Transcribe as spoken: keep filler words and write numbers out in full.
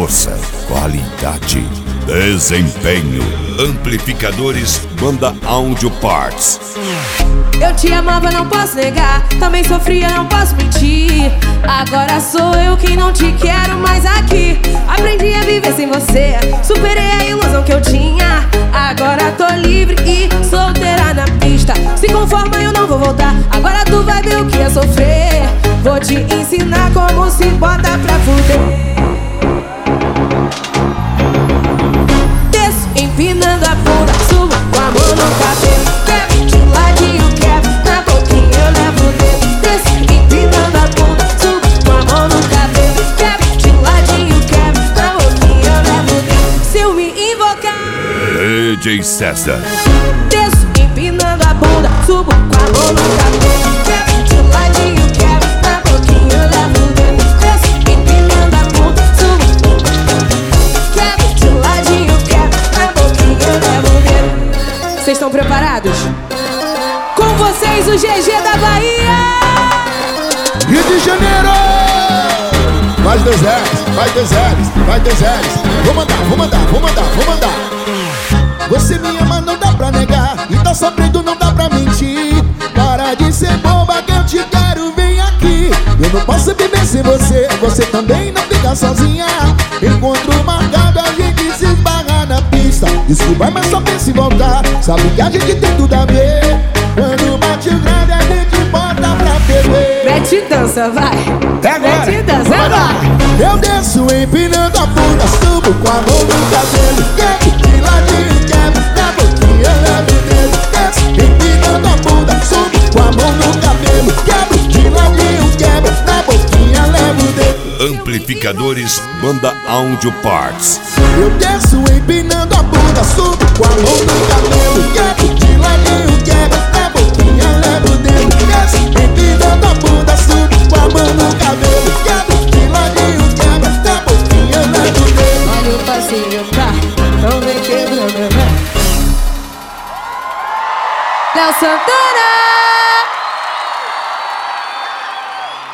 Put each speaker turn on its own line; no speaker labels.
força, qualidade, desempenho. Amplificadores Banda Audio Parts.
Eu te amava, não posso negar. Também sofria, não posso mentir. Agora sou eu quem não te quero mais aqui. Aprendi a viver sem você, superei a ilusão que eu tinha. Agora tô livre e solteira na pista. Se conforma, eu não vou voltar. Agora tu vai ver o que é sofrer. Vou te ensinar como se bota pra fuder. Desço empinando a bunda, subo com a mão no cabelo. Quebro de ladinho, quebro, na boquinha eu levo o dedo. Desço empinando a bunda, subo com a mão no cabelo. Quebro de ladinho, quebro, na boquinha eu levo o dedo. Se eu me invocar,
D J César.
desço empinando a bunda, subo com a mão no cabelo. Quebro de ladinho, quebro, na boquinha eu levo o dedo. Desço empinando a bunda, subo, quebro de ladinho, quebro, na boquinha eu levo o dedo. Vocês estão preparados? Com vocês o G G da Bahia!
Rio de Janeiro! Vai dois L's, vai dois L's, vai dois L's. Vou mandar, vou mandar, vou mandar, vou mandar. Você me ama, não dá pra negar. E tá sofrendo, não dá pra mentir. Para de ser boba que eu te quero, vem aqui. Eu não posso viver sem você, você também não fica sozinha. Encontro marcado, a gente se esbarra na pista. Desculpa, mas só pensa em voltar. Sabe que a gente tem tudo a ver. Quando bate o grande, a gente bota pra beber.
Mete dança, vai!
É agora.
Mete dança, vai!
Eu desço empinando a bunda, subo com a mão no cabelo. Quebro de ladinho, quebro, na boquinha eu levo o dedo. Desço empinando a bunda, subo com a mão no cabelo. Quebro de ladinho, quebro, na boquinha eu levo o dedo.
Amplificadores Banda Audio Parts.
Eu desço empinando a bunda, subo com a mão no cabelo. Quebro de ladinho, quebro, na boquinha eu levo o dedo. Desço empinando a bunda, subo com a mão no cabelo. Quebro de ladinho, quebro, na boquinha eu levo o dedo.
Olha o passinho, tá? Então vem quebrando, né? Léo Santana!